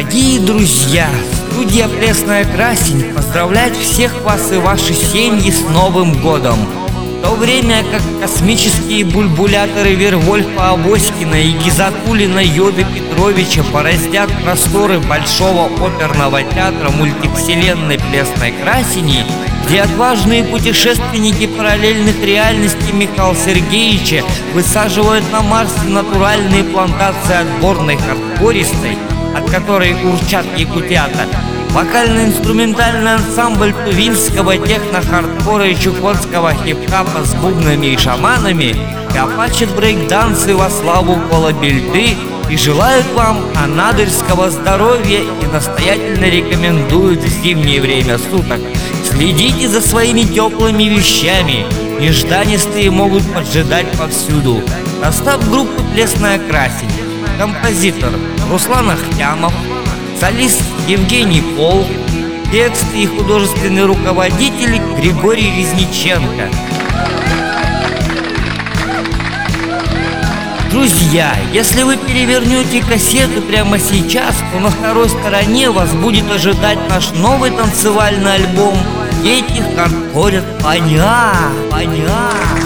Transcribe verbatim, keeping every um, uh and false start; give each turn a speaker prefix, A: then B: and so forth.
A: Дорогие друзья, студия «Пресная Красень» поздравляет всех вас и ваши семьи с Новым годом! В то время как космические бульбуляторы Вервольфа Авоськина и Гизатуллина Йоды Петровича пораздят просторы Большого оперного театра мультивселенной «Пресной Красени», где отважные путешественники параллельных реальностей Михаила Сергеевича высаживают на Марсе натуральные плантации отборной хардкористой, от которой урчат якутята, вокально-инструментальный ансамбль тувинского техно-хардкора и чукотского хип-хапа с бубнами и шаманами копачат брейк-дансы во славу колыбельды и желают вам анадырского здоровья и настоятельно рекомендуют в зимнее время суток. Следите за своими теплыми вещами, нежданистые могут поджидать повсюду. Состав группы «Пресная Красень»: композитор Руслан Ахтямов, солист Евгений Пол, тексты и художественный руководитель Григорий Резниченко. Друзья, если вы перевернете кассету прямо сейчас, то на второй стороне вас будет ожидать наш новый танцевальный альбом «Дети хардкорят поня, поня».